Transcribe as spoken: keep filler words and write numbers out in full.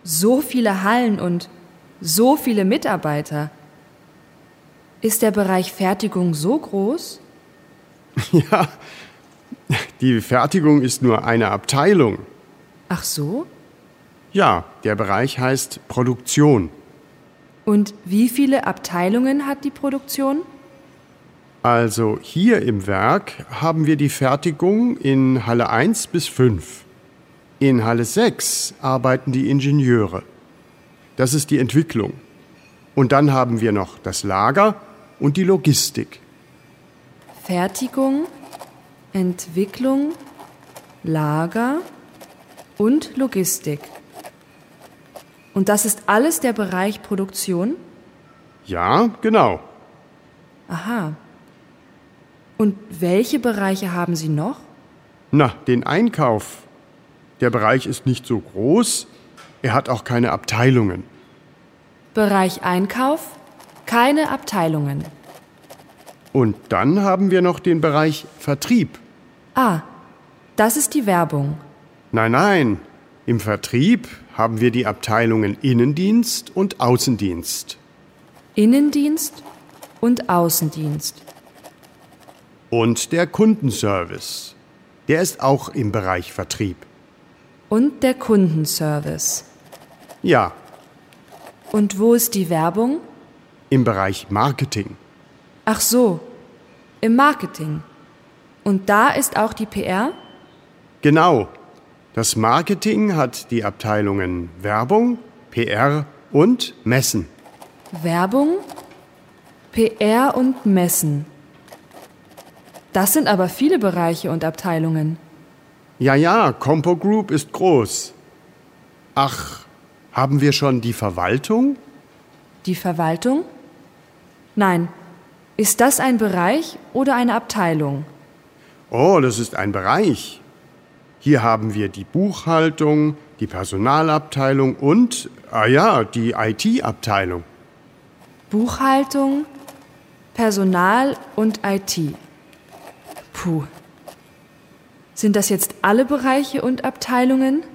so viele Hallen und so viele Mitarbeiter. Ist der Bereich Fertigung so groß? Ja, die Fertigung ist nur eine Abteilung. Ach so? Ja, der Bereich heißt Produktion. Und wie viele Abteilungen hat die Produktion? Also hier im Werk haben wir die Fertigung in Halle eins bis fünf. In Halle sechs arbeiten die Ingenieure. Das ist die Entwicklung. Und dann haben wir noch das Lager und die Logistik. Fertigung, Entwicklung, Lager und Logistik. Und das ist alles der Bereich Produktion? Ja, genau. Aha. Und welche Bereiche haben Sie noch? Na, den Einkauf. Der Bereich ist nicht so groß, er hat auch keine Abteilungen. Bereich Einkauf, keine Abteilungen. Und dann haben wir noch den Bereich Vertrieb. Ah, das ist die Werbung. Nein, nein, im Vertrieb haben wir die Abteilungen Innendienst und Außendienst. Innendienst und Außendienst. Und der Kundenservice. Der ist auch im Bereich Vertrieb. Und der Kundenservice. Ja. Und wo ist die Werbung? Im Bereich Marketing. Ach so, im Marketing. Und da ist auch die P R? Genau. Das Marketing hat die Abteilungen Werbung, P R und Messen. Werbung, P R und Messen. Das sind aber viele Bereiche und Abteilungen. Ja, ja, Compo Group ist groß. Ach, haben wir schon die Verwaltung? Die Verwaltung? Nein. Ist das ein Bereich oder eine Abteilung? Oh, das ist ein Bereich. Hier haben wir die Buchhaltung, die Personalabteilung und, ah ja, die I T-Abteilung. Buchhaltung, Personal und I T. Puh. Sind das jetzt alle Bereiche und Abteilungen?